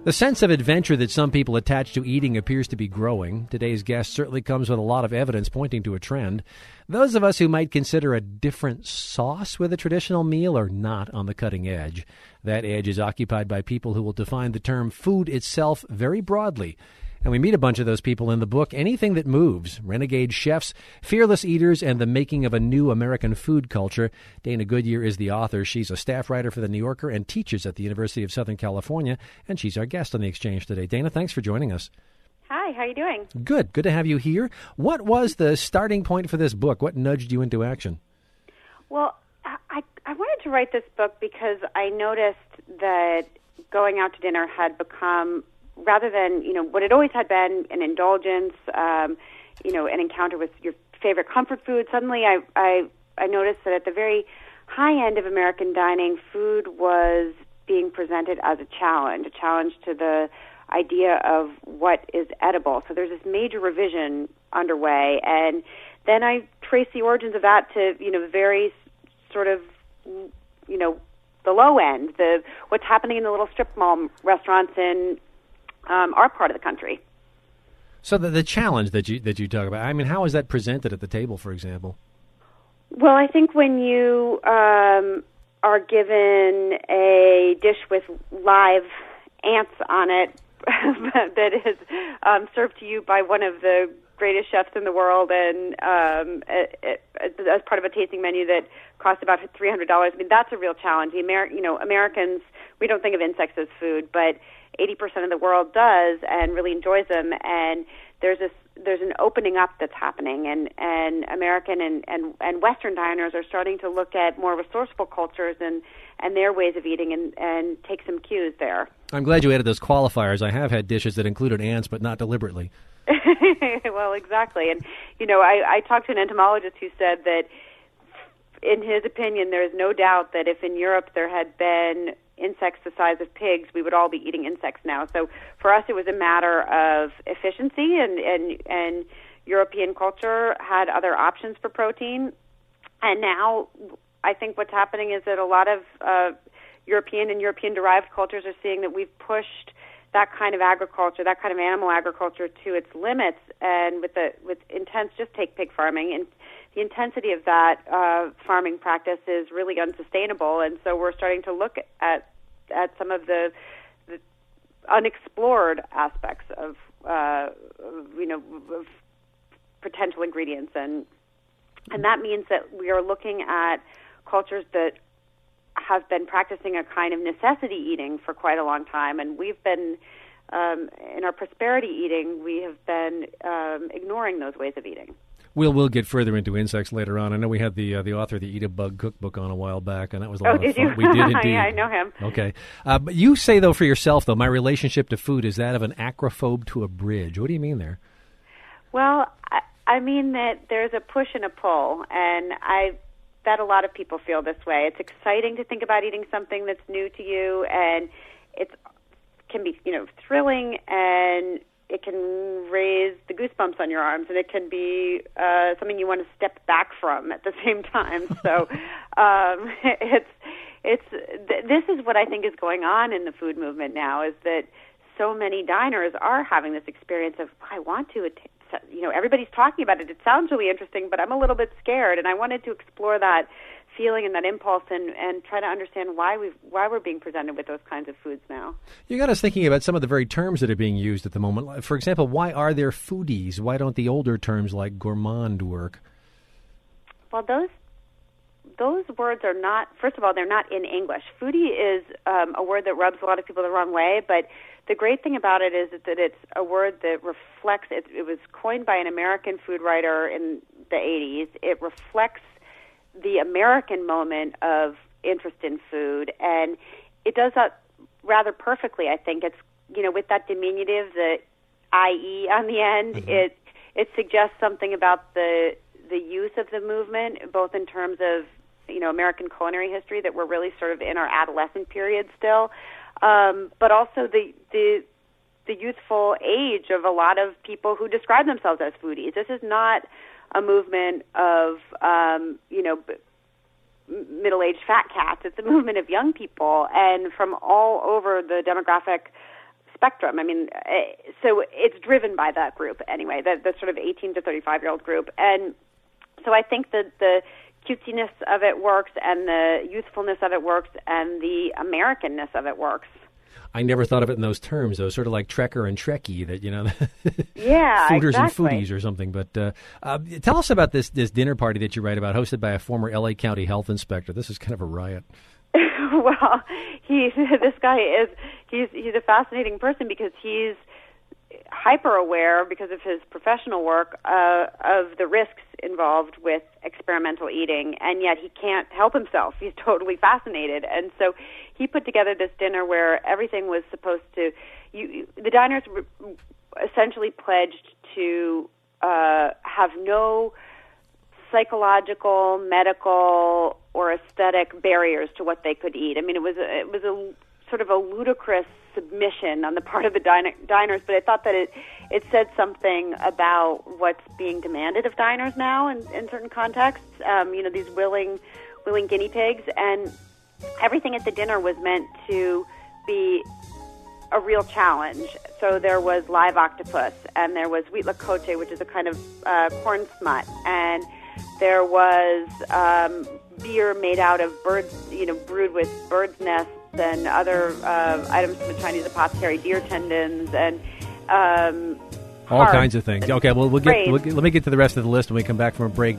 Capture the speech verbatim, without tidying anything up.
The sense of adventure that some people attach to eating appears to be growing. Today's guest certainly comes with a lot of evidence pointing to a trend. Those of us who might consider a different sauce with a traditional meal are not on the cutting edge. That edge is occupied by people who will define the term food itself very broadly. And we meet a bunch of those people in the book, Anything That Moves, Renegade Chefs, Fearless Eaters, and the Making of a New American Food Culture. Dana Goodyear is the author. She's a staff writer for The New Yorker and teaches at the University of Southern California, and she's our guest on The Exchange today. Dana, thanks for joining us. Hi, how are you doing? Good. Good to have you here. What was the starting point for this book? What nudged you into action? Well, I, I wanted to write this book because I noticed that going out to dinner had become, rather than, you know, what it always had been, an indulgence, um, you know, an encounter with your favorite comfort food, suddenly I, I, I noticed that at the very high end of American dining, food was being presented as a challenge, a challenge to the idea of what is edible. So there's this major revision underway, and then I trace the origins of that to, you know, very sort of, you know, the low end, the what's happening in the little strip mall restaurants in um, our part of the country. So the, the challenge that you that you talk about, I mean, how is that presented at the table, for example? Well, I think when you um, are given a dish with live ants on it that is um, served to you by one of the greatest chefs in the world, and um, it, it, as part of a tasting menu that costs about three hundred dollars. I mean, that's a real challenge. The Amer- you know, Americans, we don't think of insects as food, but eighty percent of the world does and really enjoys them. And there's this, there's an opening up that's happening, and, and American and, and, and Western diners are starting to look at more resourceful cultures and, and their ways of eating and, and take some cues there. I'm glad you added those qualifiers. I have had dishes that included ants, but not deliberately. Well, exactly. And, you know, I, I talked to an entomologist who said that, in his opinion, there is no doubt that if in Europe there had been insects the size of pigs, we would all be eating insects now. So for us, it was a matter of efficiency, and, and, and European culture had other options for protein. And now I think what's happening is that a lot of uh, European and European-derived cultures are seeing that we've pushed that kind of agriculture, that kind of animal agriculture to its limits, and with the with intense, just take pig farming, and the intensity of that uh, farming practice is really unsustainable. And so we're starting to look at at some of the, the unexplored aspects of uh, you know of potential ingredients, and and that means that we are looking at cultures that have been practicing a kind of necessity eating for quite a long time, and we've been, um, in our prosperity eating, we have been um, ignoring those ways of eating. We'll we'll get further into insects later on. I know we had the uh, the author of the Eat a Bug cookbook on a while back, and that was a lot oh, of did fun. You? We did indeed. Yeah, I know him. Okay, uh, but you say though for yourself though, my relationship to food is that of an acrophobe to a bridge. What do you mean there? Well, I, I mean that there's a push and a pull, and I. bet a lot of people feel this way. It's exciting to think about eating something that's new to you, and it can be, you know, thrilling, and it can raise the goosebumps on your arms, and it can be uh, something you want to step back from at the same time. So um, it's it's th- this is what I think is going on in the food movement now, is that so many diners are having this experience of, I want to att- you know, everybody's talking about it. It sounds really interesting, but I'm a little bit scared, and I wanted to explore that feeling and that impulse, and, and try to understand why we why we're being presented with those kinds of foods now. You got us thinking about some of the very terms that are being used at the moment. For example, why are there foodies? Why don't the older terms like gourmand work? Well, those those words are not. First of all, they're not in English. Foodie is um, a word that rubs a lot of people the wrong way, but the great thing about it is that it's a word that reflects, it, it was coined by an American food writer in the eighties. It reflects the American moment of interest in food, and it does that rather perfectly, I think. It's, you know, with that diminutive, the I E on the end, mm-hmm. it it suggests something about the the youth of the movement, both in terms of, you know, American culinary history, that we're really sort of in our adolescent period still, Um, but also the, the the youthful age of a lot of people who describe themselves as foodies. This is not a movement of um, you know b- middle-aged fat cats. It's a movement of young people, and from all over the demographic spectrum. I mean, uh, so it's driven by that group anyway, the, the sort of eighteen to thirty-five-year-old group. And so I think that the cutesiness of it works, and the youthfulness of it works, and the Americanness of it works. I never thought of it in those terms, though, sort of like Trekker and Trekkie, that, you know, yeah, fooders exactly. and foodies or something. But uh, uh, tell us about this this dinner party that you write about, hosted by a former L A County health inspector. This is kind of a riot. Well, he this guy is he's he's a fascinating person because he's hyper aware, because of his professional work, uh, of the risks involved with experimental eating, and yet he can't help himself. He's totally fascinated, and so he put together this dinner where everything was supposed to. You, the diners were essentially pledged to uh, have no psychological, medical, or aesthetic barriers to what they could eat. I mean, it was a, it was a sort of a ludicrous submission on the part of the din- diners, but I thought that it it said something about what's being demanded of diners now in, in certain contexts. Um, you know, these willing willing guinea pigs, and everything at the dinner was meant to be a real challenge. So there was live octopus, and there was wheat lakoche, which is a kind of uh, corn smut, and there was um, beer made out of birds, you know, brewed with birds' nests and other uh, items from the Chinese apothecary, deer tendons, and um, all kinds of things. Okay, well, we'll get, we'll get let me get to the rest of the list when we come back from a break.